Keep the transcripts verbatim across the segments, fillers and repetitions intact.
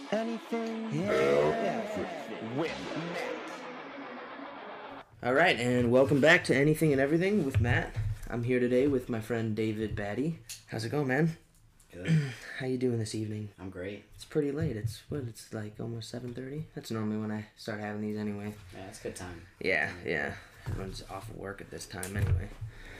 Anything? Yeah. With Matt. All right, and welcome back to Anything and Everything with Matt. I'm here today with my friend David Batty. How's it going, man? Good. How you doing this evening? I'm great. It's pretty late. It's what? It's like almost seven thirty. That's normally when I start having these anyway. Yeah, it's a good time. Yeah, yeah. Everyone's off of work at this time anyway.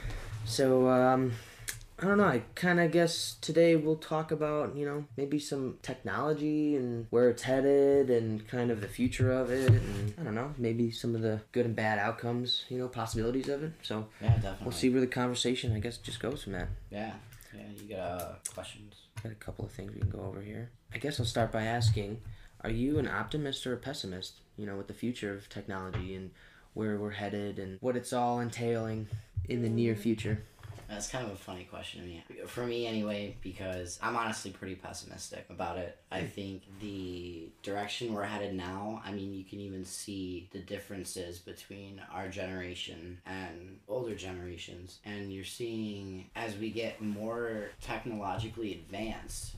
So, um, I don't know. I kind of guess today we'll talk about, you know, maybe some technology and where it's headed and kind of the future of it. And I don't know, maybe some of the good and bad outcomes, you know, possibilities of it. So, Yeah, definitely. we'll see where the conversation, I guess, just goes from that. Yeah, yeah. You got uh, questions? Got a couple of things we can go over here. I guess I'll start by asking, are you an optimist or a pessimist, you know, with the future of technology and where we're headed and what it's all entailing in the near future? That's kind of a funny question to me. For me, anyway, because I'm honestly pretty pessimistic about it. I think the direction we're headed now, I mean, you can even see the differences between our generation and older generations. And you're seeing, as we get more technologically advanced,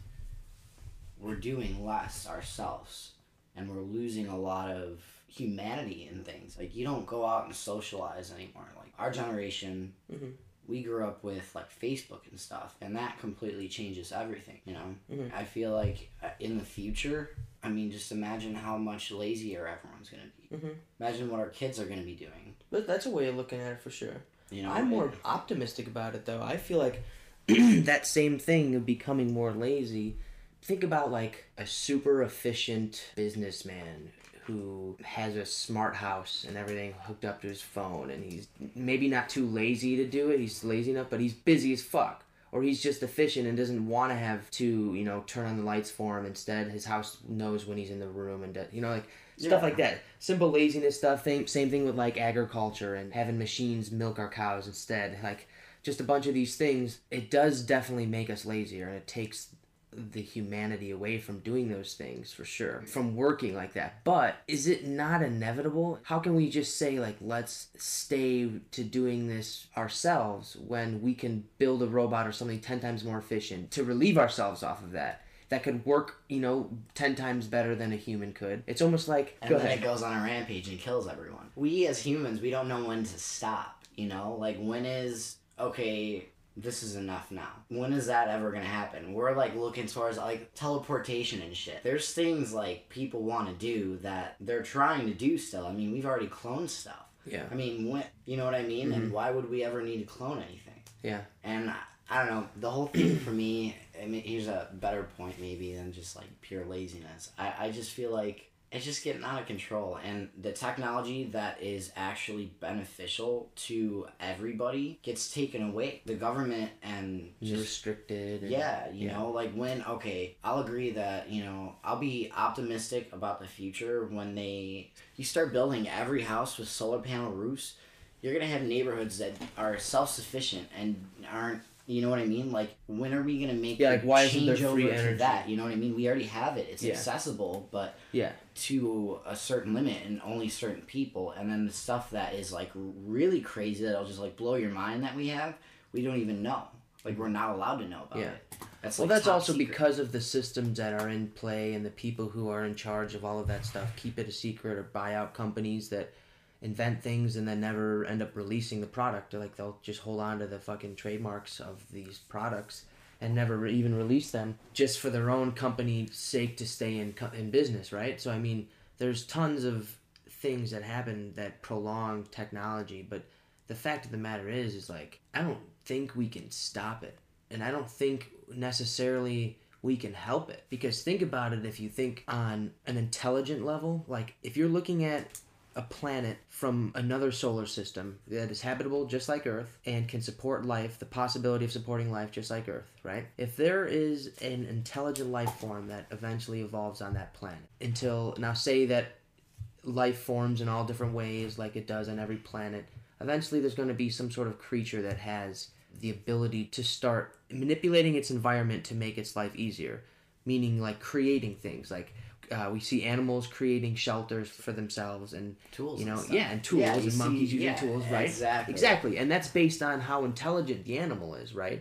we're doing less ourselves. And we're losing a lot of humanity in things. Like, you don't go out and socialize anymore. Like, our generation... Mm-hmm. We grew up with like Facebook and stuff, and that completely changes everything, you know? Mm-hmm. I feel like in the future, I mean, just imagine how much lazier everyone's going to be. Mm-hmm. Imagine what our kids are going to be doing. But that's a way of looking at it for sure. You know, I'm more it, optimistic about it, though. I feel like that same thing of becoming more lazy. Think about like a super efficient businessman who has a smart house and everything hooked up to his phone, and he's maybe not too lazy to do it, he's lazy enough, but he's busy as fuck. Or he's just efficient and doesn't want to have to, you know, turn on the lights for him. Instead, his house knows when he's in the room and, you know, like, stuff yeah. like that. Simple laziness stuff. Same, same thing with, like, agriculture and having machines milk our cows instead. Like, just a bunch of these things. It does definitely make us lazier, and it takes the humanity away from doing those things, for sure, from working like that. But is it not inevitable? How can we just say, like, let's stay to doing this ourselves when we can build a robot or something ten times more efficient to relieve ourselves off of that, that could work, you know, ten times better than a human could? It's almost like, and go then ahead. It goes on a rampage and kills everyone. We as humans, we don't know when to stop, you know? Like, when is, okay, this is enough now. When is that ever gonna happen? We're like looking towards like teleportation and shit. There's things like people want to do that they're trying to do still. I mean, we've already cloned stuff. Yeah. I mean, when, you know what I mean? Mm-hmm. And why would we ever need to clone anything? Yeah. And I, I don't know. The whole thing for me, I mean, here's a better point maybe than just like pure laziness. I, I just feel like it's just getting out of control, and the technology that is actually beneficial to everybody gets taken away. The government and just restricted. And, yeah, you yeah. know, like when, okay, I'll agree that, you know, I'll be optimistic about the future when they, you start building every house with solar panel roofs. You're going to have neighborhoods that are self-sufficient and aren't, you know what I mean? Like, when are we going to make yeah, like, why isn't there change free over energy? to that? You know what I mean? We already have it. It's yeah. accessible, but yeah. to a certain limit and only certain people. And then the stuff that is, like, really crazy that'll just, like, blow your mind that we have, we don't even know. Like, we're not allowed to know about yeah. it. That's, well, like, that's also secret. because of the systems that are in play and the people who are in charge of all of that stuff keep it a secret, or buy out companies that invent things and then never end up releasing the product. Or like, they'll just hold on to the fucking trademarks of these products and never re- even release them, just for their own company's sake to stay in co- in business, right? So I mean, there's tons of things that happen that prolong technology, but the fact of the matter is, is like, I don't think we can stop it, and I don't think necessarily we can help it. Because think about it, if you think on an intelligent level, like if you're looking at a planet from another solar system that is habitable just like Earth and can support life, the possibility of supporting life just like Earth, right? If there is an intelligent life form that eventually evolves on that planet, until, now say that life forms in all different ways like it does on every planet, eventually there's going to be some sort of creature that has the ability to start manipulating its environment to make its life easier, meaning like creating things like, Uh, we see animals creating shelters for themselves and tools, you know, and yeah, and tools yeah, and see, monkeys using yeah, tools, right? Exactly, exactly, and that's based on how intelligent the animal is, right?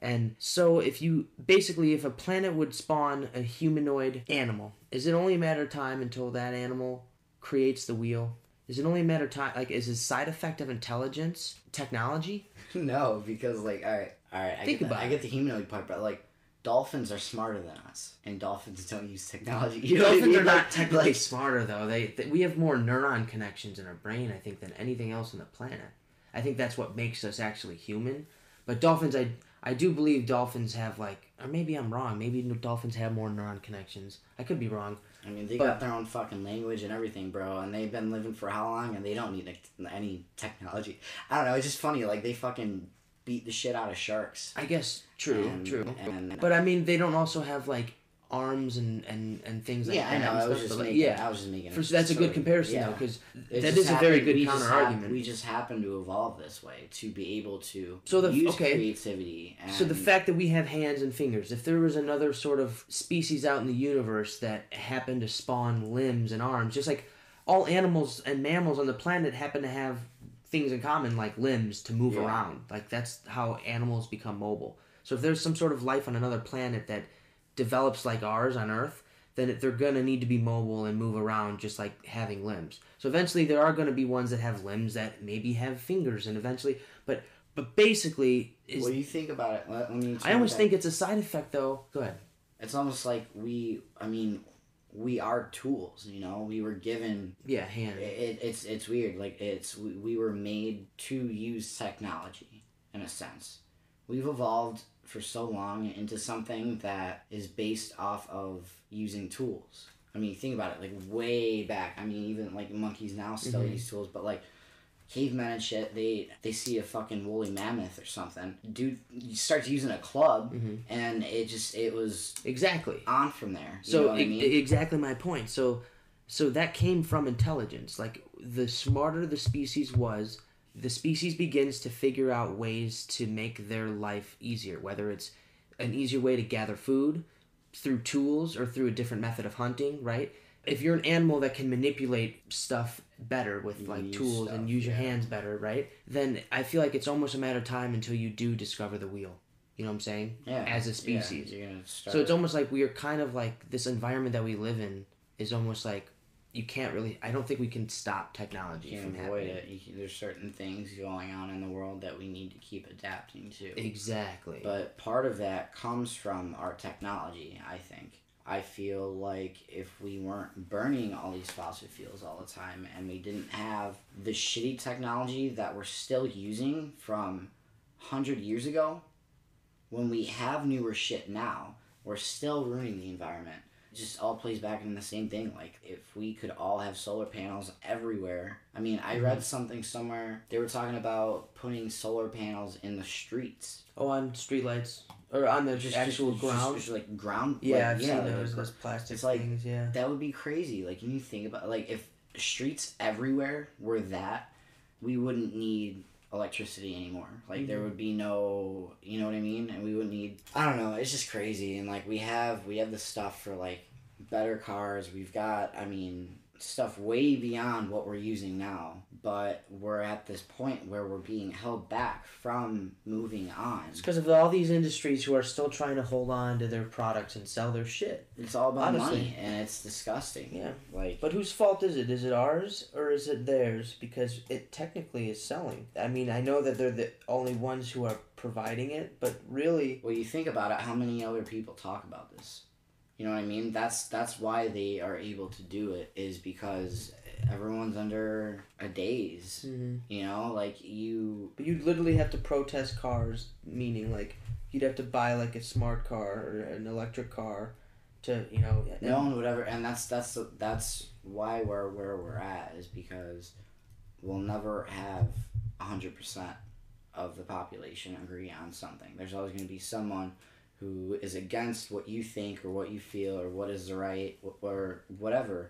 And so if you, basically, if a planet would spawn a humanoid animal, is it only a matter of time until that animal creates the wheel? Is it only a matter of time, like, is it a side effect of intelligence, technology? No, because, like, all right, all right, I Think get the, about I it. get the humanoid part, but, like, dolphins are smarter than us, and dolphins don't use technology. You know what I Dolphins mean? are not Like- technically like, smarter, though. They, they We have more neuron connections in our brain, I think, than anything else on the planet. I think that's what makes us actually human. But dolphins, I, I do believe dolphins have, like, or maybe I'm wrong. Maybe dolphins have more neuron connections. I could be wrong. I mean, they But- got their own fucking language and everything, bro, and they've been living for how long, and they don't need like, any technology. I don't know, it's just funny, like, they fucking beat the shit out of sharks. I guess, true, And- true. and- But, I mean, they don't also have, like, arms and, and, and things like Yeah, I that. know, and I was stuff, just but, like, making, yeah. I was just making For, it that's a good so- comparison, yeah. though, because It that just is a very happened- good we just counter hap- argument. We just happen to evolve this way to be able to So the- use okay. creativity. And So the fact that we have hands and fingers, if there was another sort of species out in the universe that happened to spawn limbs and arms, just like all animals and mammals on the planet happen to have things in common, like limbs to move Yeah. around. Like, that's how animals become mobile. So if there's some sort of life on another planet that develops like ours on Earth, then it, they're going to need to be mobile and move around just like having limbs. So eventually there are going to be ones that have limbs that maybe have fingers, and eventually, but but basically is Well, you think about it. Let, let me. I always that. think it's a side effect, though. Go ahead. It's almost like we. I mean, we are tools. You know, we were given. Yeah, hand. It, it's it's weird. Like it's we, we were made to use technology in a sense. We've evolved for so long into something that is based off of using tools. I mean, think about it. Like way back. I mean, even like monkeys now still Mhm. use tools, but like. Cavemen and shit, they they see a fucking woolly mammoth or something. Dude starts using a club, Mhm. and it just it was Exactly. on from there. You So know what I e- mean? exactly my point. So so that came from intelligence. Like, the smarter the species was, the species begins to figure out ways to make their life easier, whether it's an easier way to gather food through tools or through a different method of hunting, right? If you're an animal that can manipulate stuff better with like Use tools stuff, and use your yeah. hands better, right? Then I feel like it's almost a matter of time until you do discover the wheel. You know what I'm saying? yeah, As a yeah, species. you're gonna start. So it's almost like we are kind of like, this environment that we live in is almost like, you can't really, I don't think we can stop technology you from can avoid happening. it. You can, there's certain things going on in the world that we need to keep adapting to. Exactly. But part of that comes from our technology, I think. I feel like if we weren't burning all these fossil fuels all the time and we didn't have the shitty technology that we're still using from one hundred years ago, when we have newer shit now, we're still ruining the environment. It just all plays back into the same thing. Like, if we could all have solar panels everywhere. I mean, I read something somewhere, they were talking about putting solar panels in the streets. Oh, on streetlights? Or on the Just actual just, ground? just, just like ground. yeah, like, I've yeah, seen like, those, gr- those plastic it's like- things, yeah. That would be crazy. Like, you think about, like, if streets everywhere were that, we wouldn't need electricity anymore. Like, there Mhm. would be no, you know what I mean? And we wouldn't need, I don't know, it's just crazy. And, like, we have, we have the stuff for, like, better cars. We've got, I mean, stuff way beyond what we're using now. But we're at this point where we're being held back from moving on. It's because of all these industries who are still trying to hold on to their products and sell their shit. It's all about Honestly. money, and it's disgusting. Yeah. Like, But whose fault is it? Is it ours or is it theirs? Because it technically is selling. I mean, I know that they're the only ones who are providing it, but really, well, you think about it, how many other people talk about this? You know what I mean? That's that's why they are able to do it, is because everyone's under a daze. mm-hmm. You know, like you. But you'd literally have to protest cars, meaning like you'd have to buy like a smart car or an electric car to, you know. and- No one would ever, and that's that's that's why we're where we're at, is because we'll never have a hundred percent of the population agree on something. There's always going to be someone who is against what you think or what you feel or what is the right or whatever,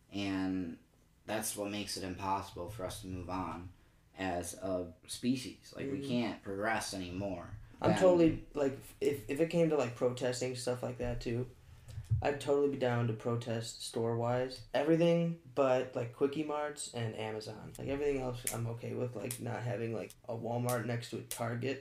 and that's what makes it impossible for us to move on as a species. Like, we Mhm. can't progress anymore. I'm And- totally like, if if it came to like protesting stuff like that too, I'd totally be down to protest store wise. Everything but like Quickie Marts and Amazon. Like everything else I'm okay with, like not having like a Walmart next to a Target.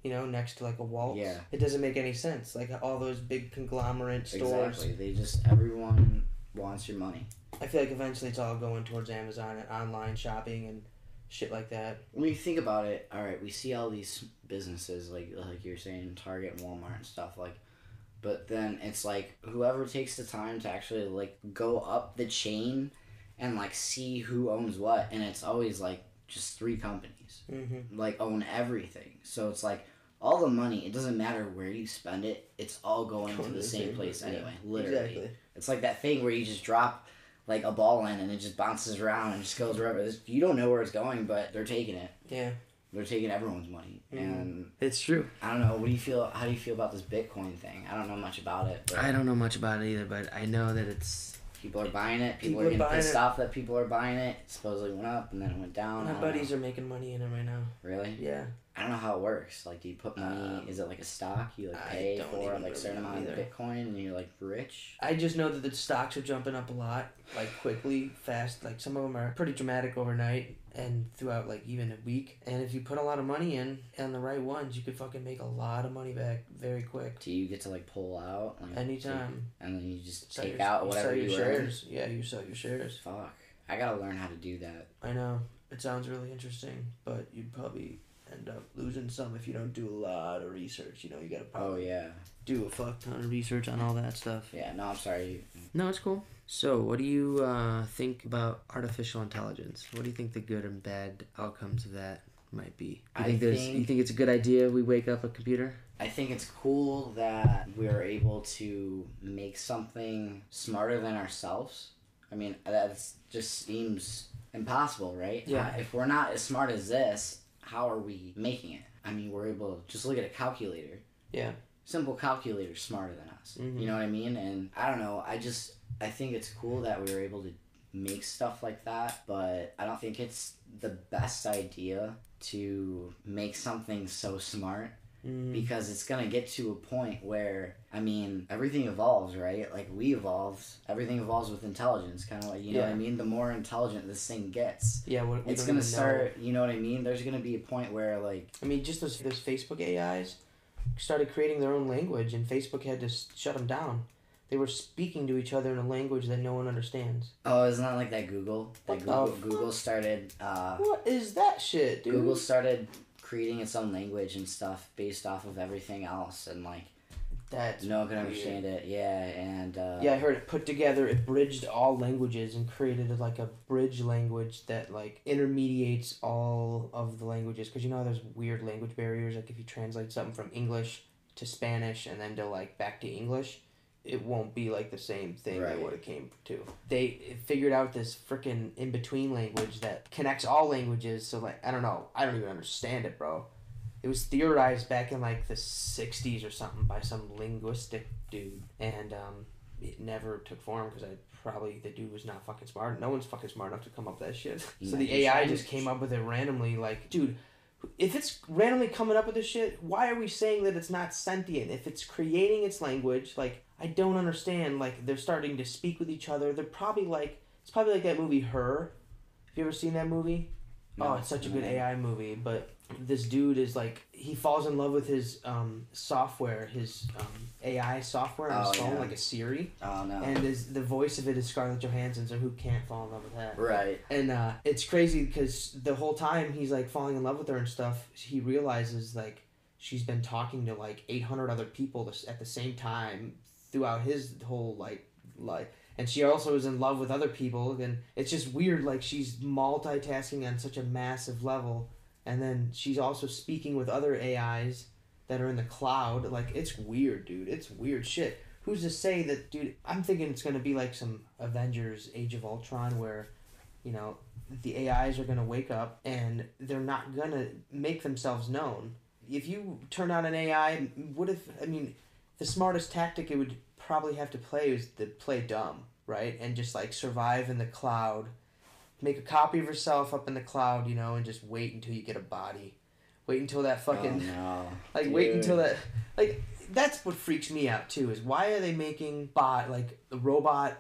you know, next to like a Waltz. Yeah. It doesn't make any sense. Like all those big conglomerate stores. Exactly. They just, everyone wants your money. I feel like eventually it's all going towards Amazon and online shopping and shit like that. When you think about it, all right, we see all these businesses like like you're saying, Target and Walmart and stuff like, but then it's like whoever takes the time to actually like go up the chain and like see who owns what, and it's always like just three companies Mm-hmm. like own everything. So it's like all the money, it doesn't matter where you spend it, it's all going to the same place yeah. anyway. Literally, Exactly. it's like that thing where you just drop like a ball in and it just bounces around and just goes wherever. It's- You don't know where it's going, but they're taking it. Yeah. They're taking everyone's money, Mhm. and It's true. I don't know. What do you feel? How do you feel about this Bitcoin thing? I don't know much about it. But I don't know much about it either, but I know that it's. people are buying it. People, People are are getting buying pissed it. off that people are buying it. It supposedly went up and then it went down. My I don't buddies know. are making money in it right now. Really? Yeah. I don't know how it works. Like, do you put money? Um, is it like a stock? You like I pay don't for even like a certain really know amount of either. Bitcoin and you're like rich? I just know that the stocks are jumping up a lot, like quickly, fast. Like some of them are pretty dramatic overnight and throughout like even a week. And if you put a lot of money in on the right ones, you could fucking make a lot of money back very quick. Do you get to like pull out? Like, Anytime. And then you just Sell take your- out you whatever sell you, your earn? shares. Yeah, you sell your shares. Fuck. I gotta learn how to do that. I know. It sounds really interesting, but you'd probably end up losing some if you don't do a lot of research. You know, you gotta Oh, probably yeah. do a fuck ton of research on all that stuff. Yeah, no, I'm sorry. No, it's cool. So, what do you uh, think about artificial intelligence? What do you think the good and bad outcomes of that might be? You I think there's think- you think it's a good idea we wake up a computer? I think it's cool that we're able to make something smarter than ourselves. I mean, that just seems impossible, right? Yeah. Uh, If we're not as smart as this, how are we making it? I mean, we're able to just look at a calculator. Yeah. Simple calculator smarter than us. Mhm. You know what I mean? And I don't know. I just I think it's cool that we were able to make stuff like that, but I don't think it's the best idea to make something so smart Mm. because it's gonna get to a point where I mean everything evolves, right? Like we evolved, everything evolves with intelligence, kind of like you know what I Yeah. mean. The more intelligent this thing gets, Yeah, we, we it's don't gonna even know. start. You know what I mean? There's gonna be a point where like I mean, just those those Facebook A Is started creating their own language, and Facebook had to s- shut them down. They were speaking to each other in a language that no one understands. oh, isn't that like that Google? That What the Google fuck? Google started. Uh, What is that shit, dude? Google started creating its own language and stuff based off of everything else, and like That's no one can weird. understand it. Yeah, and uh, Yeah, I heard it put together. It bridged all languages and created like a bridge language that like intermediates all of the languages. Because you know how there's weird language barriers. Like if you translate something from English to Spanish and then to like back to English, it won't be like the same thing Right. that would have came to. They figured out this freaking in between language that connects all languages. So like I don't know. I don't even understand it, bro. It was theorized back in like the sixties or something by some linguistic dude, and um, it never took form because I probably the dude was not fucking smart. No one's fucking smart enough to come up with that shit. So the A I just came up with it randomly. Like, dude, if it's randomly coming up with this shit, why are we saying that it's not sentient? If it's creating its language, like I don't understand. Like they're starting to speak with each other. They're probably like it's probably like that movie Her. Have you ever seen that movie? No, Oh, it's such a good no. A I movie, but this dude is like he falls in love with his um, software, his um, A I software on his Oh, phone, yeah. like a Siri, Oh no. and his, the voice of it is Scarlett Johansson. So who can't fall in love with that? Right. And uh, it's crazy because the whole time he's like falling in love with her and stuff, he realizes like she's been talking to like eight hundred other people this- at the same time throughout his whole like life. And she also is in love with other people, and it's just weird. Like she's multitasking on such a massive level, and then she's also speaking with other A Is that are in the cloud. Like it's weird, dude. It's weird shit. Who's to say that, dude? I'm thinking it's gonna be like some Avengers: Age of Ultron, where, you know, the A Is are gonna wake up and they're not gonna make themselves known. If you turn on an A I, what if? I mean, the smartest tactic it would probably have to play is to play dumb, right? And just like survive in the cloud, make a copy of yourself up in the cloud, you know, and just wait until you get a body. Wait until that fucking Oh, no. like wait Dude. until that like that's what freaks me out too is why are they making bot like the robot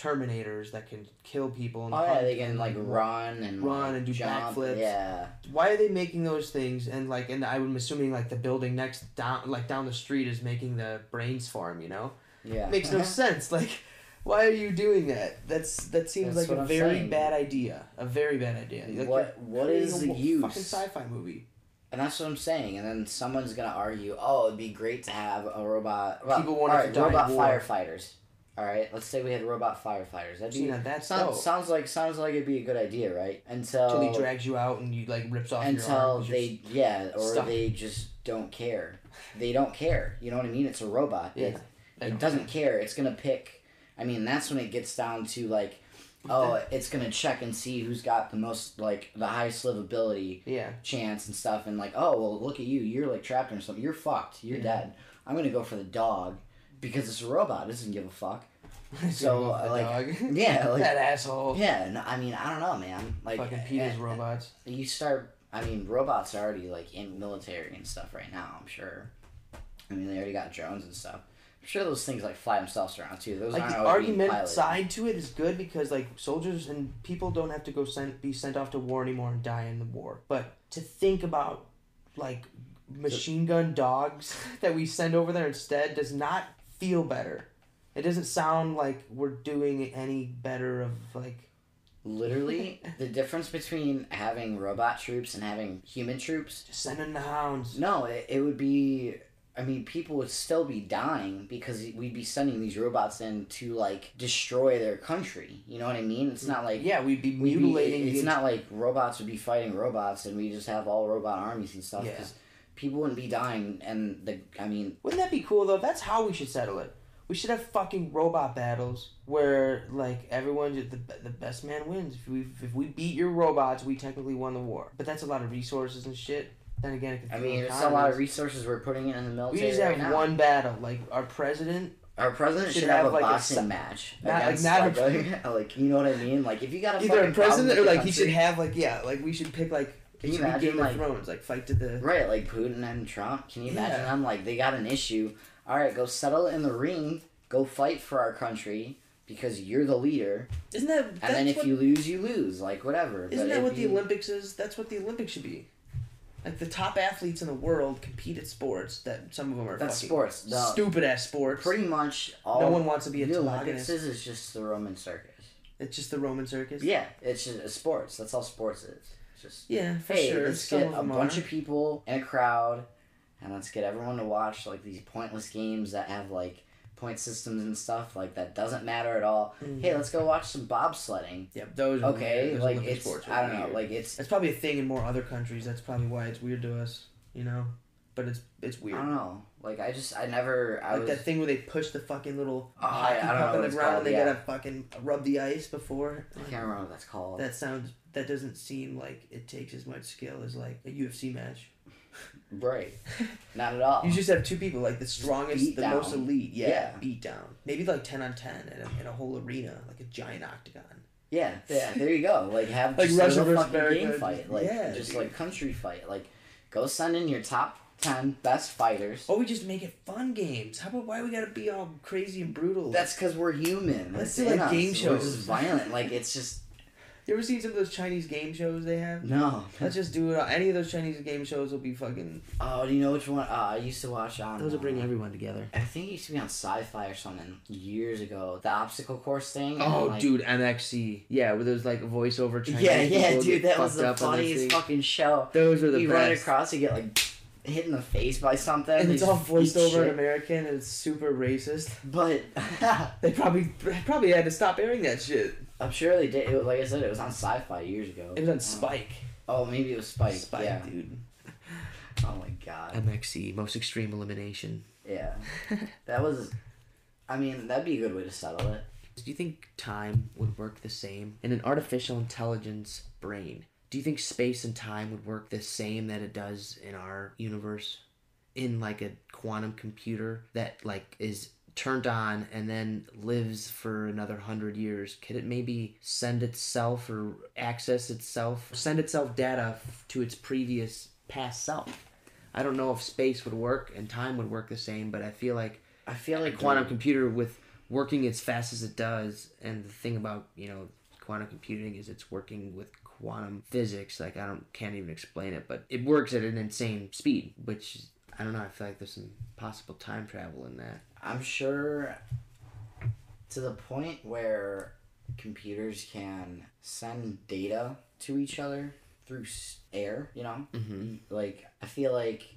Terminators that can kill people. And Oh yeah, hunt they can and, like run and run like, and do jump. backflips. Yeah. Why are they making those things? And like, and I'm assuming like the building next down, like down the street, is making the brains for him. You know, Yeah. makes no sense. Like, why are you doing that? That's that seems That's like a what I'm very saying. bad idea. A very bad idea. Like, What- you're what creating is a the wo- use? Fucking sci-fi movie. And that's what I'm saying. And then someone's gonna argue, oh, it'd be great to have a robot. Well, People want all it to right, die in robot war. firefighters. All right, let's say we had robot firefighters. That'd See, be now that's sounds, dope. sounds like sounds like it'd be a good idea, right? Until Until he drags you out and you like rips off your until arm. 'cause you're they yeah, or stuck. they just don't care. They don't care. You know what I mean? It's a robot. Yeah, It, they it don't doesn't care. It's gonna pick. I mean, that's when it gets down to like, oh, it's gonna check and see who's got the most like the highest livability Yeah. chance and stuff, and like, oh well, look at you. You're like trapped in something. You're fucked. You're Yeah. dead. I'm gonna go for the dog because it's a robot. It doesn't give a fuck. So So, like, dog. Yeah, like that asshole. yeah. No, I mean, I don't know, man. Like Fucking Peter's eh, robots. you start. I mean, robots are already like in military and stuff right now. I'm sure. I mean, they already got drones and stuff. I'm sure those things like fly themselves around too. Those Like aren't the always being argument piloted. side to it is good because like soldiers and people don't have to go sent be sent off to war anymore and die in the war. But to think about like machine gun dogs that we send over there instead does not feel better. It doesn't sound like we're doing any better of like Literally, the difference between having robot troops and having human troops. just sending the hounds. No, it, it would be. I mean, people would still be dying because we'd be sending these robots in to like destroy their country. You know what I mean? It's not like Yeah, we'd be we'd be- mutilating. it's the not like robots would be fighting robots and we just have all robot armies and stuff. Yeah. Because people wouldn't be dying, and the I mean, Wouldn't that be cool though? That's how we should settle it. We should have fucking robot battles where like everyone just, the the best man wins. If we if we beat your robots, we technically won the war. But that's a lot of resources and shit. Then again, it could I kill mean, it's a economies. lot of resources we're putting in the We military just right have now. one battle. Like our president. Our president should should have, have, a like, a boxing se- match. not- like, against, not like, a- a- like, you know what I mean? Like, if you got a Either a fucking problem president with or the like he should country- have like yeah like we should pick like Can it you should be imagine, Game like- of Thrones like fight to the Right, like Putin and Trump. Can you imagine Yeah. them? Like, they got an issue. All right, go settle it in the ring. Go fight for our country because you're the leader. isn't that And that's then if what, you lose, you lose. Like, whatever. isn't But that if what the you- Olympics is? That's what the Olympics should be. Like the top athletes in the world compete at sports that some of them are That's fucking sports. No, stupid ass sports. pretty much all No one wants to be a the Olympics tobogganist. is, is just the Roman circus. It's just the Roman circus. Yeah, it's just it's sports. That's all sports is. It's just Yeah, for hey, sure. let's Some get of a them bunch are. of people in a crowd, and let's get everyone to watch like these pointless games that have like point systems and stuff like that doesn't matter at all. Mhm. Hey, let's go watch some bobsledding. Yeah, those. Are Okay, weird. Those like Olympic it's sports are I don't know, weird. like it's That's probably a thing in more other countries. That's probably why it's weird to us. You know, but it's it's I weird. don't know. Like I just I never I Like was that thing where they push the fucking little Oh, hockey I- I don't know puck what on the it's ground called, and they yeah. gotta fucking rub the ice before. I can't remember what that's called. That sounds. That doesn't seem like it takes as much skill as like a U F C match. Right. Not at all. You just have two people, like the strongest, beat the down. most elite. Yeah, Yeah. beat down. Maybe like ten on ten in a, in a whole arena, like a giant octagon. Yeah, yeah, there you go. Like have Like just Russia a little versus fucking game America. fight. Like Yeah, just dude. like country fight. Like go send in your top ten best fighters. Or we just make it fun games. How about why we gotta be all crazy and brutal? That's because we're human. Let's It's do, like, in us. game We're shows. just violent. Like it's just You ever seen some of those Chinese game shows they have? no. Let's just do it. Any of those Chinese game shows will be fucking. Oh, do you know which one? Uh, I used to watch on. Those will bring uh, everyone together. I think it used to be on Sci-Fi or something years ago. The obstacle course thing. and, Oh, like- dude, M X C. Yeah, where there's like voiceover Chinese Yeah, yeah, people dude, get that was fucked the up on this funniest thing. fucking show. Those are the you best. run across, you get like hit in the face by something. and they it's all just voiced eat over in shit. American, and it's super racist. But They probably probably had to stop airing that shit. I'm sure they did. It, was- like I said, it was on Sci-Fi years ago. It was on Oh. Spike. Oh, maybe it was Spike. Spike, yeah. dude. Oh my god. M X C, most extreme elimination. Yeah. That was. I mean, that'd be a good way to settle it. Do you think time would work the same in an artificial intelligence brain? Do you think space and time would work the same that it does in our universe? In like a quantum computer that like is turned on and then lives for another hundred years, could it maybe send itself or access itself, send itself data f- to its previous past self? I don't know if space would work and time would work the same, but I feel like I feel a like quantum the- computer with working as fast as it does. And the thing about, you know, quantum computing is it's working with quantum physics. Like, I don't can't even explain it, but it works at an insane speed, which, I don't know, I feel like there's some possible time travel in that. I'm sure to the point where computers can send data to each other through air, you know? Mm-hmm. Like, I feel like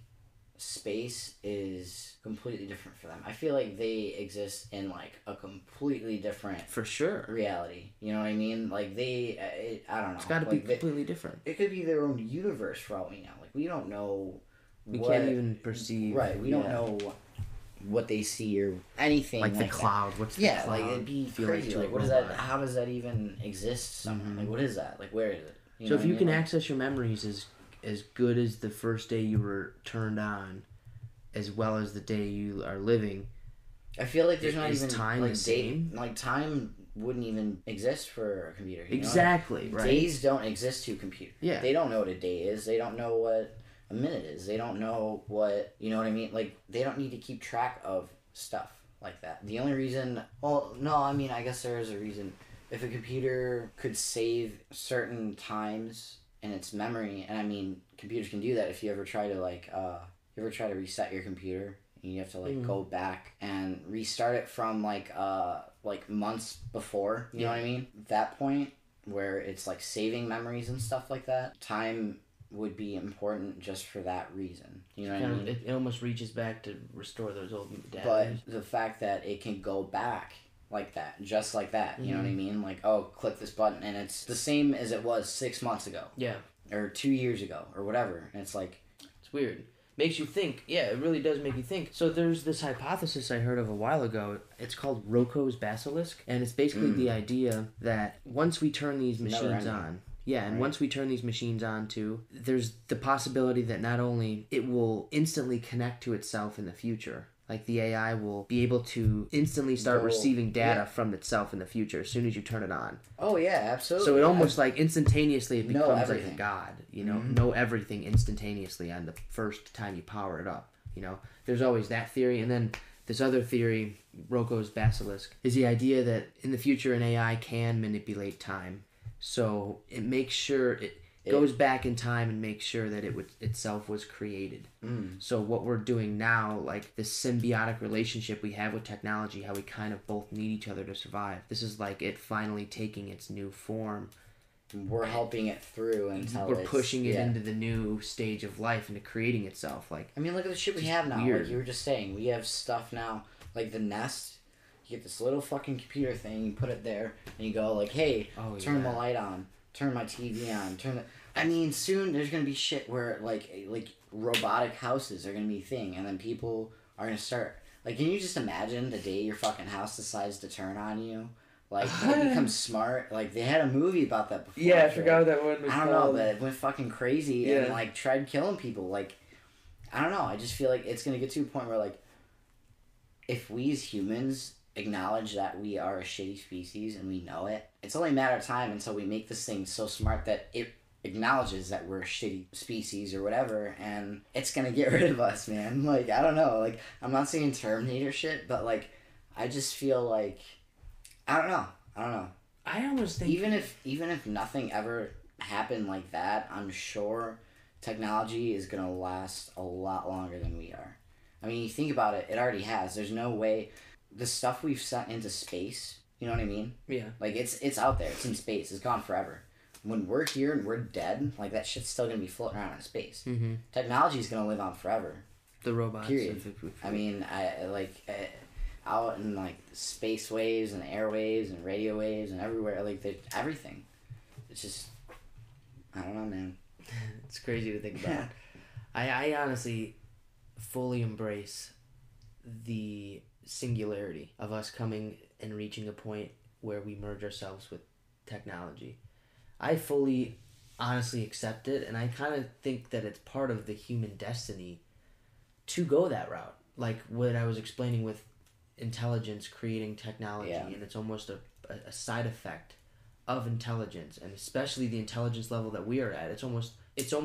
space is completely different for them. I feel like they exist in, like, a completely different... For sure. ...reality. You know what I mean? Like, they... It, I don't know. It's got to like, be completely they, different. It could be their own universe for all we know. Like, we don't know We what, can't even perceive... Right, we yeah. don't know what they see or anything like, like the that. cloud. What's the yeah, cloud? like it'd be feel crazy. like, Like, a what is robot? that? How does that even exist? Somewhere? Mhm. Like, what is that? Like, where is it? You So know if what I you mean? can Like, access your memories as as good as the first day you were turned on, as well as the day you are living, I feel like there's not is even time like the date, same? like time wouldn't even exist for a computer. You know? Exactly, right? Days don't exist to a computer. Yeah. They don't know what a day is. They don't know what a minute is. They don't know what, you know what I mean? Like, they don't need to keep track of stuff like that. The only reason, well, no, I mean, I guess there is a reason. If a computer could save certain times in its memory, and I mean, computers can do that if you ever try to, like, uh, you ever try to reset your computer, and you have to, like, Mm. go back and restart it from, like, uh, like, months before, you know what I mean? That point where it's, like, saving memories and stuff like that, time would be important just for that reason. You know what Kind I of, mean? it, it almost reaches back to restore those old data. But the fact that it can go back like that, just like that, you know what I mean? Like, oh, click this button, and it's the same as it was six months ago. Yeah. Or two years ago, or whatever. And it's like... It's weird. Makes you think. Yeah, it really does make you think. So there's this hypothesis I heard of a while ago. It's called Roko's basilisk, and it's basically Mm. the idea that once we turn these Never machines ending. on, yeah, and Right. once we turn these machines on too, there's the possibility that not only it will instantly connect to itself in the future, like the A I will be able to instantly start Go- receiving data yeah. from itself in the future as soon as you turn it on. Oh, yeah, absolutely. So it almost like instantaneously it Know becomes like a everything. god, you know, Mhm. know everything instantaneously on the first time you power it up, you know. There's always that theory, and then this other theory, Roko's basilisk, is the idea that in the future an A I can manipulate time. So it makes sure it It- goes back in time and makes sure that it would, itself was created. Mm. So what we're doing now, like this symbiotic relationship we have with technology, how we kind of both need each other to survive. This is like it finally taking its new form. We're helping it through until We're it's, pushing it yeah. into the new stage of life, into creating itself. Like, I mean, look at the shit we Just have now. weird. Like you were just saying, we have stuff now, like the Nest. You get this little fucking computer thing, you put it there, and you go like, hey, oh turn yeah. the light on, turn my T V on, turn the... I mean, soon there's gonna be shit where, like, like robotic houses are gonna be a thing, and then people are gonna start... Like, can you just imagine the day your fucking house decides to turn on you? Like, it becomes smart. Like, they had a movie about that before. Yeah, I feel forgot like. what that one was I don't know, called. but it went fucking crazy Yeah. and, like, tried killing people. Like, I don't know. I just feel like it's going to get to a point where, like, if we as humans acknowledge that we are a shitty species and we know it, it's only a matter of time until we make this thing so smart that it acknowledges that we're a shitty species or whatever, and it's going to get rid of us, man. Like, I don't know. Like, I'm not saying Terminator shit, but, like, I just feel like... I don't know. I don't know. I almost think Even if even if nothing ever happened like that, I'm sure technology is gonna last a lot longer than we are. I mean, you think about it, it already has. There's no way the stuff we've sent into space, you know what I mean? yeah, Like it's it's out there, it's in space, it's gone forever. When we're here and we're dead, like that shit's still gonna be floating around in space. mm-hmm. Technology is gonna live on forever. the robots. Period. if- if- if- I mean, I like uh, out in like space waves and airwaves and radio waves and everywhere, like they, everything. It's just, I don't know, man. it's crazy to think about. I, I honestly fully embrace the singularity of us coming and reaching a point where we merge ourselves with technology. I fully, honestly accept it, and I kind of think that it's part of the human destiny to go that route. Like what I was explaining with intelligence creating technology, Yeah. and it's almost a, a, a side effect of intelligence, and especially the intelligence level that we are at. It's almost it's almost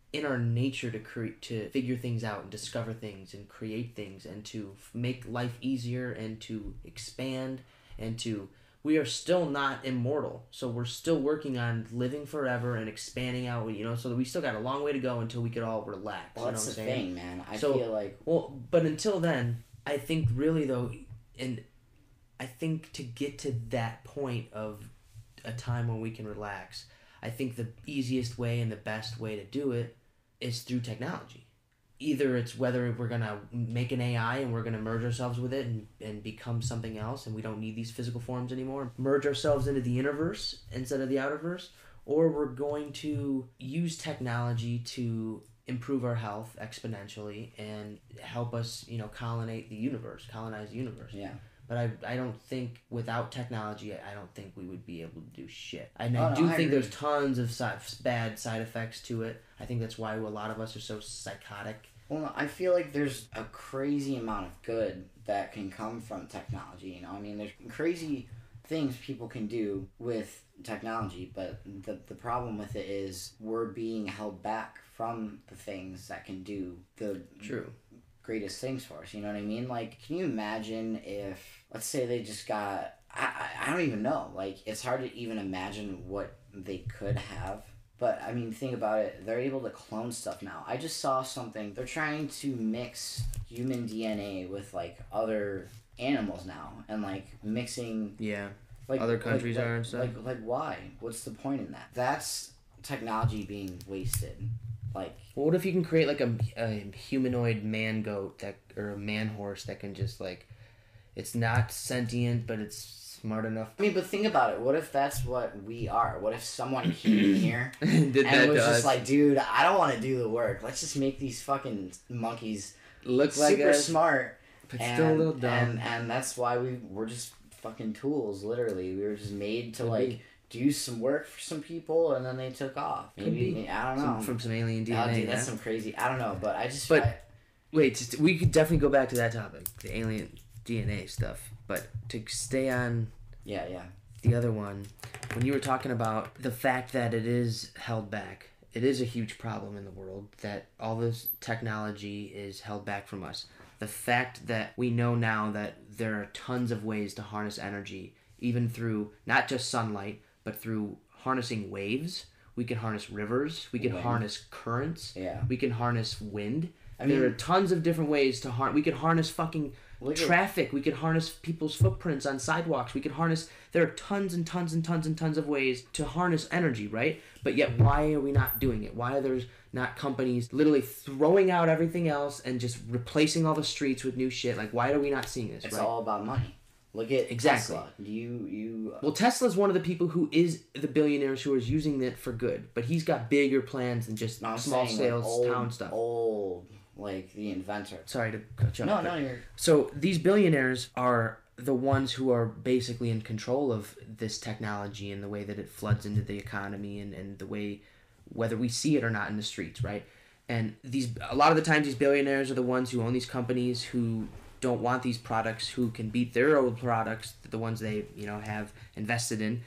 in our nature to create, to figure things out and discover things and create things and to f- make life easier and to expand and to we are still not immortal, so we're still working on living forever and expanding out, you know, so we still got a long way to go until we could all relax. Well, you know that's what the I'm saying? thing, man. I So- feel like Well, but until then, I think really though, and I think to get to that point of a time when we can relax, I think the easiest way and the best way to do it is through technology. Either it's whether we're going to make an A I and we're going to merge ourselves with it and, and become something else and we don't need these physical forms anymore, merge ourselves into the innerverse instead of the outerverse, or we're going to use technology to improve our health exponentially and help us, you know, colonize the universe, colonize the universe. yeah. But I, I don't think without technology, I don't think we would be able to do shit. And Oh, I no, do I think agree. there's tons of si- bad side effects to it. I think that's why a lot of us are so psychotic. Well, I feel like there's a crazy amount of good that can come from technology. You know, I mean, there's crazy things people can do with technology, but the the problem with it is we're being held back from the things that can do the True. greatest things for us. You know what I mean? Like, can you imagine if, let's say, they just got, I, I, I don't even know. Like, it's hard to even imagine what they could have. But, I mean, think about it. They're able to clone stuff now. I just saw something. They're trying to mix human D N A with, like, other animals now. And, like, mixing... Yeah. Like, Other countries like, are like, and stuff. Like, like, why? What's the point in that? That's technology being wasted. Like... Well, what if you can create like a, a humanoid man goat that or a man horse that can just like, it's not sentient but it's smart enough. I mean, but think about it. What if that's what we are? What if someone came here Did and that was to just us. like, dude, I don't want to do the work. Let's just make these fucking monkeys Looks like super us, smart. but and, still a little dumb. And, and that's why we, we're just fucking tools, literally. We were just made to, Could like, be. do some work for some people, and then they took off. Could Maybe, be. I don't know. Some, from some alien D N A. Oh, dude, yeah? that's some crazy... I don't know, but I just... But- I, Wait, just, we could definitely go back to that topic, the alien D N A stuff. But to stay on yeah, yeah. the other one, when you were talking about the fact that it is held back, it is a huge problem in the world that all this technology is held back from us. The fact that we know now that there are tons of ways to harness energy, even through not just sunlight, but through harnessing waves. We can harness rivers. We can Wind. harness currents. Yeah. We can harness wind. I there mean- are tons of different ways to harness. We could harness fucking Look at- traffic. We could harness people's footprints on sidewalks. We could harness. There are tons and tons and tons and tons of ways to harness energy, right? But yet, why are we not doing it? Why are there not companies literally throwing out everything else and just replacing all the streets with new shit? Like, why are we not seeing this? It's right? all about money. Look at Exactly. Tesla. You, you... Well, Tesla's one of the people who is the billionaires who is using it for good, but he's got bigger plans than just No, I'm small saying, sales like, old, town stuff. Old, like the inventor. Sorry to cut you No, off. no, but- you're. So these billionaires are the ones who are basically in control of this technology and the way that it floods into the economy and, and the way whether we see it or not in the streets, right? And these a lot of the times these billionaires are the ones who own these companies who don't want these products, who can beat their old products, the ones they, you know, have invested in.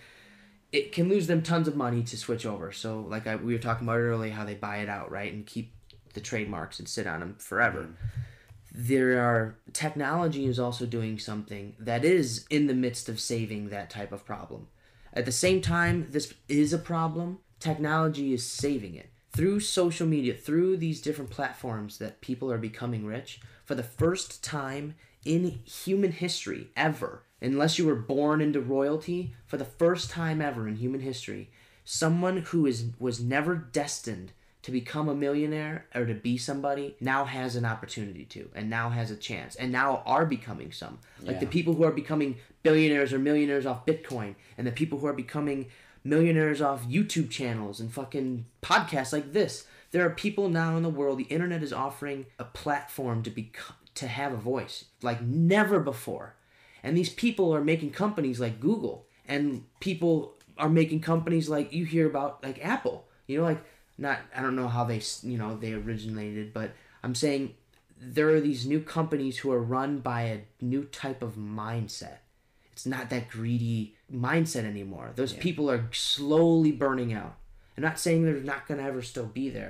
It can lose them tons of money to switch over. So like I, we were talking about earlier, how they buy it out, right? And keep the trademarks and sit on them forever. There are technology is also doing something that is in the midst of saving that type of problem. At the same time, this is a problem. Technology is saving it through social media, through these different platforms that people are becoming rich. For the first time in human history ever, unless you were born into royalty, for the first time ever in human history, someone who is was never destined to become a millionaire or to be somebody now has an opportunity to, and now has a chance, and now are becoming some. Like the Yeah. people who are becoming billionaires or millionaires off Bitcoin, and the people who are becoming millionaires off YouTube channels and fucking podcasts like this. There are people now in the world, the internet is offering a platform to be to have a voice like never before. And these people are making companies like Google, and people are making companies like you hear about, like Apple. You know, like not I don't know how they you know they originated, but I'm saying there are these new companies who are run by a new type of mindset. It's not that greedy mindset anymore. Those Yeah. people are slowly burning out. I'm not saying they're not going to ever still be there,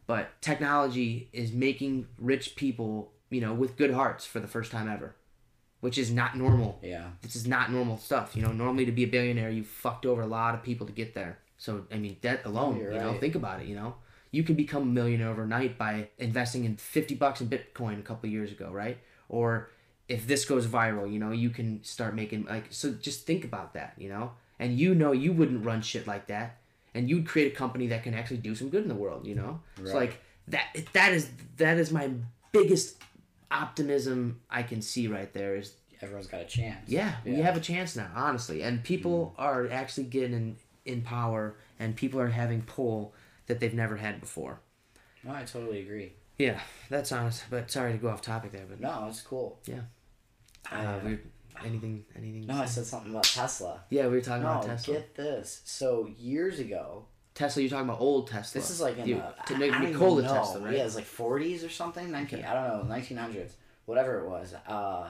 But technology is making rich people, you know, with good hearts for the first time ever, which is not normal. Yeah. This is not normal stuff. You know, normally to be a billionaire, you fucked over a lot of people to get there. So, I mean, that alone, You're you know, right. think about it, you know. You can become a millionaire overnight by investing in fifty bucks in Bitcoin a couple of years ago, right? Or if this goes viral, you know, you can start making, like, so just think about that, you know. And you know you wouldn't run shit like that. And you'd create a company that can actually do some good in the world, you know. Right. So, like, that that is that is my biggest optimism I can see right there is, Everyone's got a chance. yeah, we Yeah. have a chance now, honestly. And people Mm. are actually getting in, in power, and people are having pull that they've never had before. No, I totally agree. Yeah, that's honest. But sorry to go off topic there. But No, it's cool. yeah, I, uh, uh, weird. Anything? Anything? no, I said something about Tesla. Yeah, we were talking No, about Tesla. get this. So years ago, Tesla. You're talking about old Tesla. this is like in You- the to I- make I don't Nikola even know. Tesla, right? Yeah, it's like forties or something. Nineteen. Okay. I don't know. Nineteen hundreds. Whatever it was. Uh,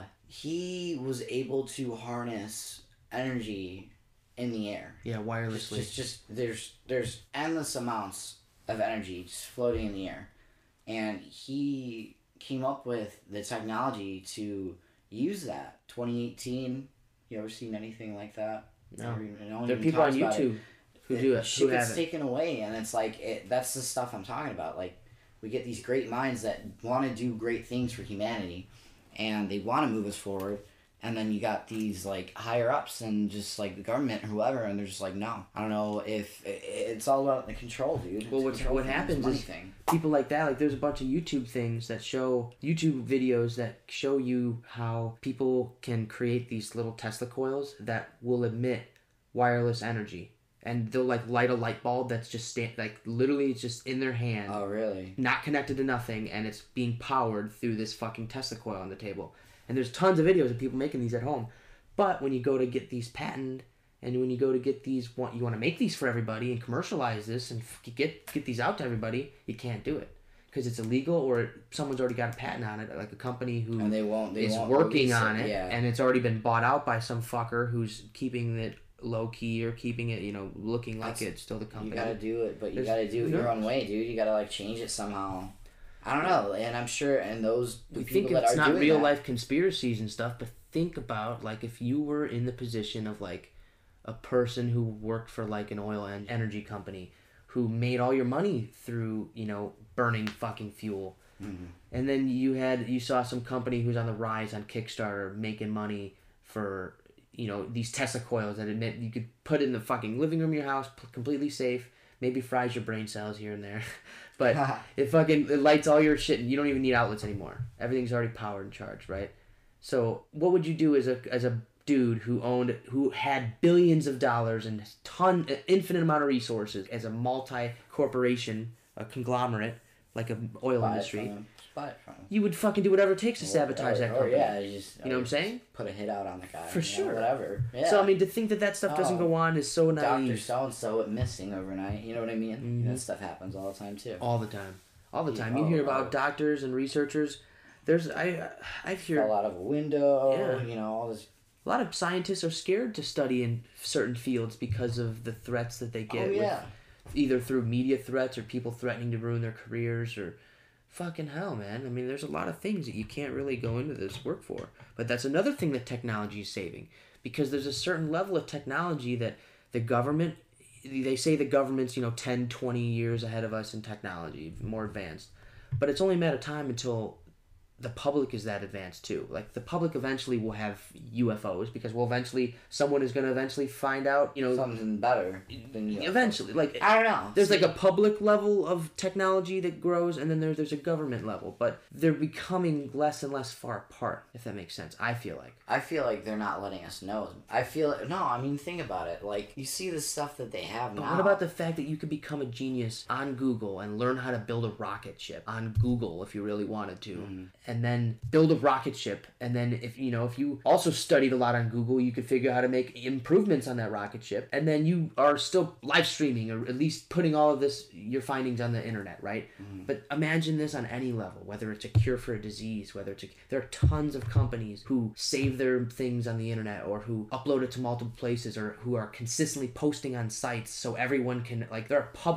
he was able to harness energy in the air. Yeah, Just, wirelessly. just, just there's there's endless amounts of energy just floating in the air, and he came up with the technology to use that. twenty eighteen. You ever seen anything like that? No. Or even- no one There are even people on talks about it. YouTube who do it. Shit Who gets have it. taken away, and it's like it, that's the stuff I'm talking about. Like we get these great minds that want to do great things for humanity, and they want to move us forward. And then you got these like higher ups and just like the government or whoever, and they're just like, no, I don't know if it, it's all about the control, dude. Well, It's what- control what thing, it's happens money is- thing. People like that, like there's a bunch of YouTube things that show YouTube videos that show you how people can create these little Tesla coils that will emit wireless energy, and they'll like light a light bulb that's just stand like literally it's just in their hand, Oh, really? not connected to nothing, and it's being powered through this fucking Tesla coil on the table. And there's tons of videos of people making these at home, but when you go to get these patented, and when you go to get these, want you want to make these for everybody and commercialize this and f- get get these out to everybody, you can't do it because it's illegal or someone's already got a patent on it, like a company who And they won't. They is won't working release on it, Yeah. and it's already been bought out by some fucker who's keeping it low key or keeping it, you know, looking like That's- it's still the You company. gotta do it, but you There's- gotta do it no. your own way, dude. You gotta like change it somehow. I don't know, and I'm sure, and those the We people think that it's are not doing real that, life conspiracies and stuff, but think about like if you were in the position of like a person who worked for like an oil and energy company who made all your money through, you know, burning fucking fuel. Mhm. And then you had you saw some company who's on the rise on Kickstarter making money for, you know, these Tesla coils that admit you could put it in the fucking living room of your house, p- completely safe, maybe fries your brain cells here and there. But it fucking it lights all your shit and you don't even need outlets anymore. Everything's already powered and charged, right? So what would you do as a as a dude who owned who had billions of dollars and ton infinite amount of resources as a multi corporation, a conglomerate like a oil buy it industry? from them. Just buy it from them. You would fucking do whatever it takes to sabotage or, that or, company. yeah, you just You know what I'm saying? Put a hit out on the guy. For you know, sure. whatever. Yeah. So I mean, to think that that stuff doesn't Oh, go on is so Doctor naive. so and so went missing overnight. You know what I mean? Mhm. That stuff happens all the time too. All the time, all the Yeah, time. You oh, hear about oh. doctors and researchers. There's I I've heard Fell out of a window. Yeah. You know all this. a lot of scientists are scared to study in certain fields because of the threats that they get. Oh with yeah. either through media threats or people threatening to ruin their careers or fucking hell, man. I mean, there's a lot of things that you can't really go into this work for. But that's another thing that technology is saving because there's a certain level of technology that the government, they say the government's, you know, ten, twenty years ahead of us in technology, more advanced. But it's only a matter of time until the public is that advanced too. Like the public eventually will have U F Os because well eventually someone is going to eventually find out, you know, Something better than you. eventually like I don't know. there's See, like a public level of technology that grows and then there, there's a government level, but they're becoming less and less far apart, if that makes sense. I feel like I feel like they're not letting us know. I feel no. I mean, think about it. Like you see the stuff that they have but now. what about the fact that you could become a genius on Google and learn how to build a rocket ship on Google if you really wanted to, Mhm. and then build a rocket ship, and then if you know if you also studied a lot on Google, you could figure out how to make improvements on that rocket ship, and then you are still live streaming or at least putting all of this your findings on the internet, right? Mhm. But imagine this on any level, whether it's a cure for a disease, whether it's a, there are tons of companies who save their things on the internet or who upload it to multiple places or who are consistently posting on sites so everyone can, like, there are public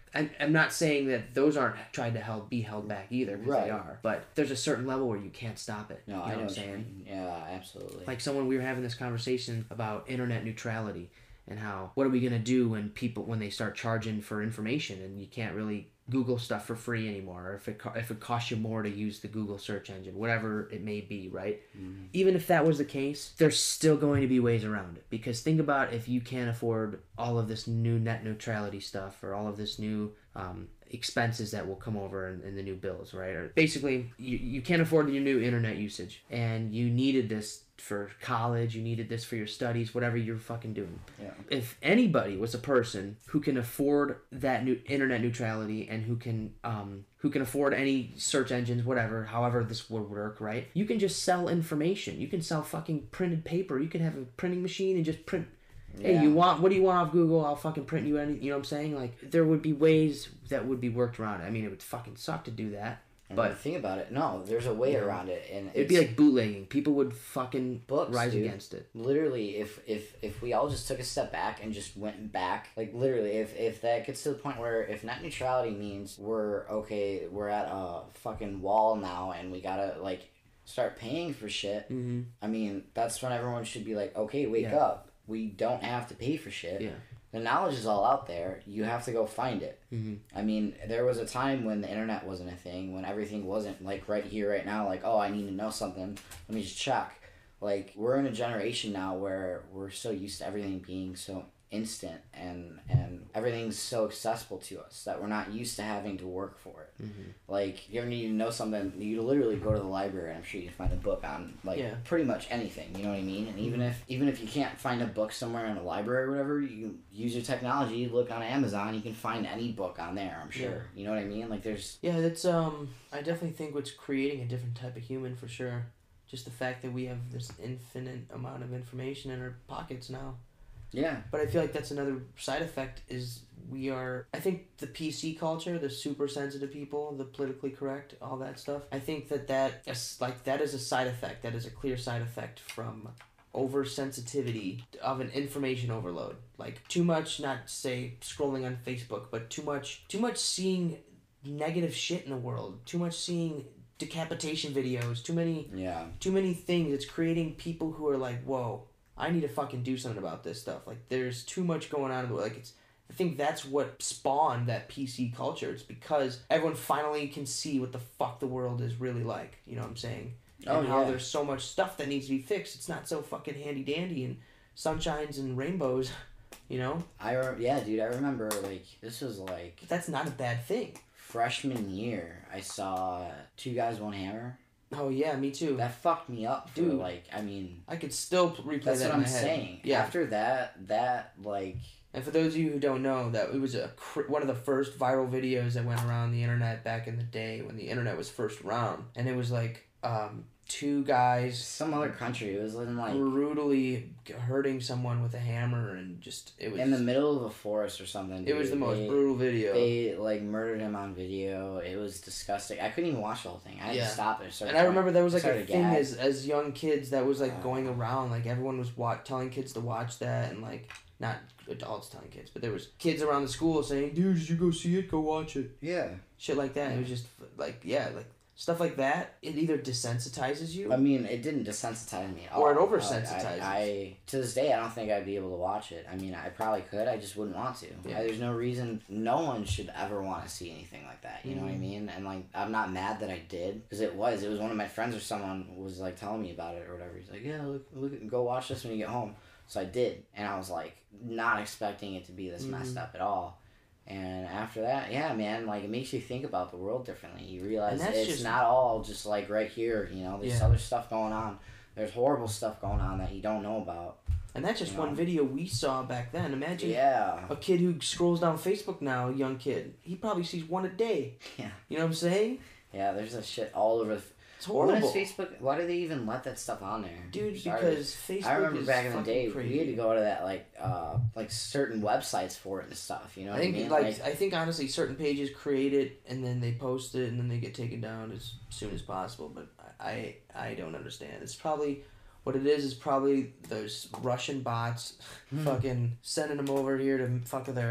I'm, I'm not saying that those aren't tried to held, be held back either, because Right. they are. But there's a certain level where you can't stop it. No, you know I know what I'm what you saying? mean. Yeah, absolutely. Like someone, we were having this conversation about internet neutrality and how, what are we going to do when people, when they start charging for information and you can't really Google stuff for free anymore, or if it co- if it costs you more to use the Google search engine, whatever it may be, right? Mm-hmm. Even if that was the case, there's still going to be ways around it. Because think about if you can't afford all of this new net neutrality stuff or all of this new um, expenses that will come over in, in the new bills, right? Or basically, you, you can't afford your new internet usage, and you needed this for college, you needed this for your studies, whatever you're fucking doing. Yeah. If anybody was a person who can afford that new internet neutrality and who can um who can afford any search engines, whatever, however this would work, right? You can just sell information. You can sell fucking printed paper. You can have a printing machine and just print. Hey, Yeah. you want, what do you want off Google? I'll fucking print you anything. You know what I'm saying? Like, there would be ways that would be worked around it. I mean, it would fucking suck to do that. And But think about it. No, there's a way Yeah. around it, and it'd be it's- like bootlegging. People would fucking Books, rise dude. against it. literally if if if we all just took a step back and just went back, like literally if if that gets to the point where if net neutrality means we're okay, we're at a fucking wall now and we gotta like start paying for shit, Mm-hmm. I mean that's when everyone should be like, okay, wake Yeah. up, we don't have to pay for shit. Yeah. The knowledge is all out there. You have to go find it. Mm-hmm. I mean, there was a time when the internet wasn't a thing, when everything wasn't like right here, right now, like, oh, I need to know something. Let me just check. Like, we're in a generation now where we're so used to everything being so instant and and everything's so accessible to us that we're not used to having to work for it. Mm-hmm. Like, you ever need to know something, you literally go to the library and I'm sure you can find a book on like Yeah. pretty much anything. You know what I mean? And even if even if you can't find a book somewhere in a library or whatever, you can use your technology, look on Amazon, you can find any book on there. I'm sure. Yeah. You know what I mean? Like, there's Yeah, that's um. I definitely think what's creating a different type of human for sure. Just the fact that we have this infinite amount of information in our pockets now. yeah. But I feel like that's another side effect is we are, I think the P C culture, the super sensitive people, the politically correct, all that stuff. I think that that is like that is a side effect. That is a clear side effect from oversensitivity of an information overload. Like too much, not say scrolling on Facebook, but too much, too much seeing negative shit in the world. Too much seeing decapitation videos. Too many Yeah. too many things. It's creating people who are like, whoa, I need to fucking do something about this stuff. Like, there's too much going on in the world. Like, it's, I think that's what spawned that P C culture. It's because everyone finally can see what the fuck the world is really like. You know what I'm saying? And Oh, how yeah. there's so much stuff that needs to be fixed. It's not so fucking handy dandy and sunshines and rainbows, you know? I re- yeah, dude, I remember like this was like But that's not a bad thing. freshman year. I saw Two Guys One Hammer. Oh, yeah, me too. That fucked me up for Dude. like I mean I could still replay that's that what in I'm my head. saying. Yeah. After that that like And for those of you who don't know, that it was a cr- one of the first viral videos that went around the internet back in the day when the internet was first around, and it was like um, two guys some other country, it was in like brutally hurting someone with a hammer, and just it was in the middle of a forest or something. it was the dude. most They- brutal video. They like murdered him on video. It was disgusting. I couldn't even watch the whole thing. I had Yeah. to stop it. And I remember there was like a started to thing gag. as as young kids that was like Uh. going around, like everyone was wa- telling kids to watch that, and like not adults telling kids, but there was kids around the school saying, "Dude, did you go see it? Go watch it." Yeah. Shit like that. It was just like yeah, like stuff like that. It either desensitizes you. I mean, it didn't desensitize me at all. Or it Like, oversensitizes. I, I to this day, I don't think I'd be able to watch it. I mean, I probably could. I just wouldn't want to. Yeah. I- there's no reason. No one should ever want to see anything like that. You know what I Mhm. mean? And like, I'm not mad that I did because it was. It was one of my friends or someone was like telling me about it or whatever. He's like, yeah, look, look, go watch this when you get home. So I did, and I was like, not expecting it to be this messed Mhm. up at all. And after that, yeah, man, like it makes you think about the world differently. You realize And that's it's just- not all just like right here. You know, there's Yeah. other stuff going on. There's horrible stuff going on that you don't know about. And that's just You one know? video we saw back then. Imagine Yeah, a kid who scrolls down Facebook now, a young kid. He probably sees one a day. Yeah. You know what I'm saying? yeah. There's a shit all over. The, It's what is horrible. Facebook? Why do they even let that stuff on there, Dude, Sorry. because Facebook I remember is back in the fucking day, crazy. we had to go to that like, uh, like certain websites for it and stuff. You know I what think I mean? like, I think honestly certain pages create it and then they post it and then they get taken down as soon as possible, but I I don't understand. It's probably what it is is probably those Russian bots Hmm. fucking sending them over here to fuck with their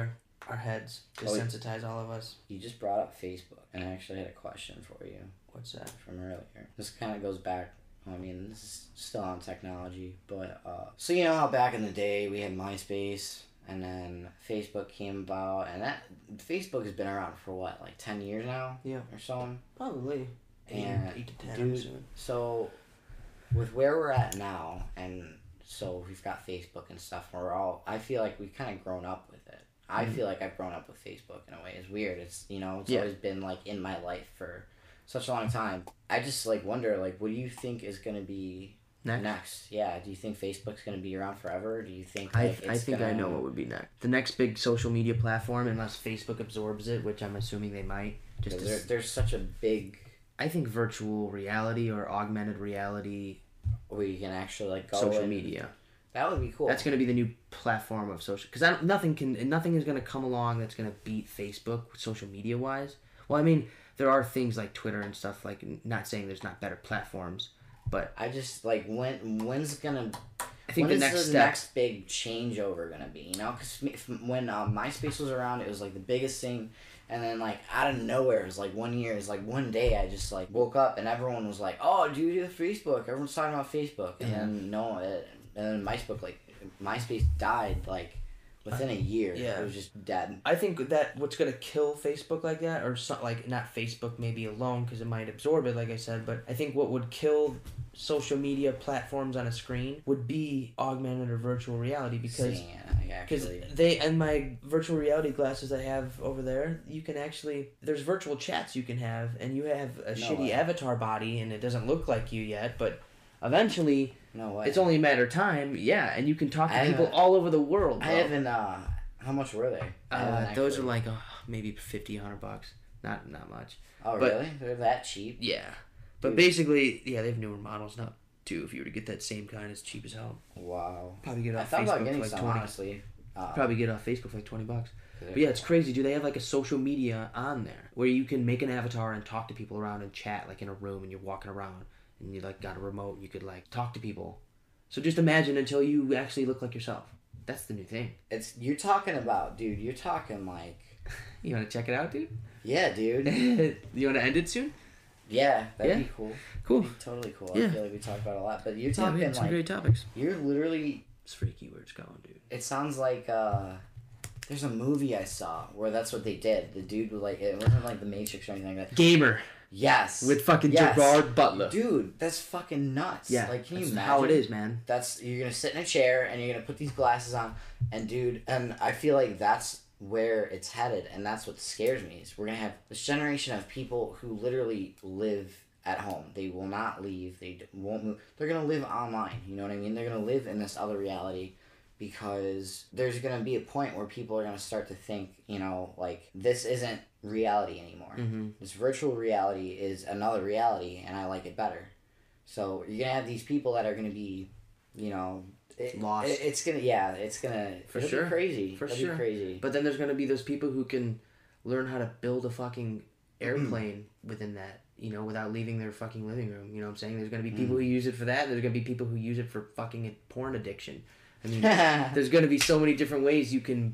our heads, Oh, desensitize all of us. You just brought up Facebook, and I actually had a question for you. What's that? From earlier. This kind of goes back. I mean, this is still on technology, but uh, so you know how back in the day we had MySpace, and then Facebook came about, and that Facebook has been around for what, like ten years now? Yeah. Or so. Probably. And eight to ten. dude, I'm assuming. so with where we're at now, and so we've got Facebook and stuff. We're all. I feel like we've kind of grown up with it. I mm-hmm. feel like I've grown up with Facebook in a way. It's weird. It's you know, it's yeah. always been like in my life for such a long time. I just like wonder, like, what do you think is gonna be next? next? Yeah. Do you think Facebook's gonna be around forever? Do you think? Like, I it's I think gonna... I know what would be next. The next big social media platform, unless Facebook absorbs it, which I'm assuming they might. Just there, there's such a big. I think virtual reality or augmented reality, where you can actually like go social and, media. That would be cool. That's going to be the new platform of social. Because nothing can, nothing is going to come along that's going to beat Facebook, social media wise. Well, I mean, there are things like Twitter and stuff. Like, not saying there's not better platforms, but I just like when when's gonna. I think when the is next the step, next big changeover gonna be? You know, because when uh, MySpace was around, it was like the biggest thing. And then, like, out of nowhere, it was like one year, it's like one day I just, like, woke up and everyone was like, oh, dude, you have Facebook. Everyone's talking about Facebook. And yeah. then, no, it, and then MySpace, like, MySpace died, like, within a year. Yeah. It was just dead. I think that what's going to kill Facebook like that, or, so, like, not Facebook maybe alone because it might absorb it, like I said, but I think what would kill social media platforms on a screen would be augmented or virtual reality because because they and my virtual reality glasses I have over there, you can actually there's virtual chats you can have, and you have a no shitty way. avatar body and it doesn't look like you yet, but eventually no way. It's only a matter of time. Yeah, and you can talk to I people all over the world. Bro. I haven't. Uh, how much were they? Uh, those are like oh, maybe fifty, a hundred bucks. Not not much. Oh but, really? They're that cheap? Yeah. But basically, yeah, they have newer models now too. If you were to get that same kind, it's cheap as hell. Wow. Probably get it off I thought Facebook about getting for like some, twenty. honestly. Uh, Probably get it off Facebook for like twenty bucks. But yeah, it's crazy, dude. They have like a social media on there where you can make an avatar and talk to people around and chat like in a room, and you're walking around and you like got a remote and you could like talk to people. So just imagine until you actually look like yourself. That's the new thing. It's you're talking about, dude. You're talking like. You want to check it out, dude? Yeah, dude. You want to end it soon? Yeah, that'd yeah. be cool. Cool. That'd be totally cool. Yeah. I feel like we talked about it a lot, but you're talking yeah, we had some like great topics. You're literally. It's freaky where it's going, dude. It sounds like uh, there's a movie I saw where that's what they did. The dude was like, it wasn't like The Matrix or anything like that. Gamer. Yes. With fucking yes. Gerard Butler. Dude, that's fucking nuts. Yeah. Like, can you that's imagine? how it is, man. That's you're gonna sit in a chair and you're gonna put these glasses on, and dude, and I feel like that's where it's headed, and that's what scares me. Is we're gonna have this generation of people who literally live at home. They will not leave. They won't move. They're gonna live online. You know what I mean? They're gonna live in this other reality. Because there's going to be a point where people are going to start to think, you know, like, this isn't reality anymore. Mm-hmm. This virtual reality is another reality, and I like it better. So you're going to have these people that are going to be, you know... It, lost. It, it's going to, yeah, it's going to... For it'll sure. Be crazy. For it'll sure. Be crazy. But then there's going to be those people who can learn how to build a fucking airplane within that, you know, without leaving their fucking living room. You know what I'm saying? There's going to be people mm. who use it for that, and there's going to be people who use it for fucking porn addiction. I mean, there's going to be so many different ways you can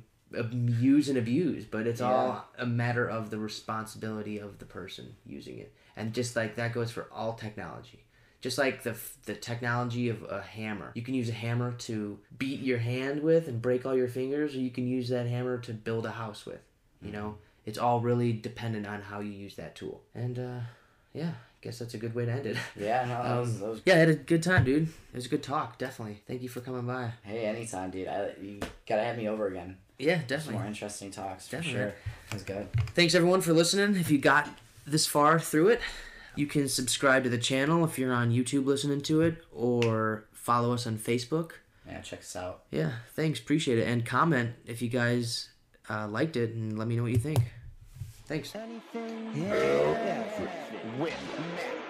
use and abuse, but it's yeah. all a matter of the responsibility of the person using it. And just like that goes for all technology. Just like the the technology of a hammer. You can use a hammer to beat your hand with and break all your fingers, or you can use that hammer to build a house with. You know? It's all really dependent on how you use that tool. And, uh, yeah. Guess that's a good way to end it. Yeah, no, that um, was, that was... yeah, I had a good time, dude. It was a good talk, definitely. Thank you for coming by. Hey, anytime, dude. I, you gotta have me over again. Yeah, definitely. Some more interesting talks, definitely. for sure. That was good. Thanks, everyone, for listening. If you got this far through it, you can subscribe to the channel if you're on YouTube listening to it, or follow us on Facebook. Yeah, check us out. Yeah, thanks. Appreciate it. And comment if you guys uh, liked it, and let me know what you think. Thanks. Anything else with Matt.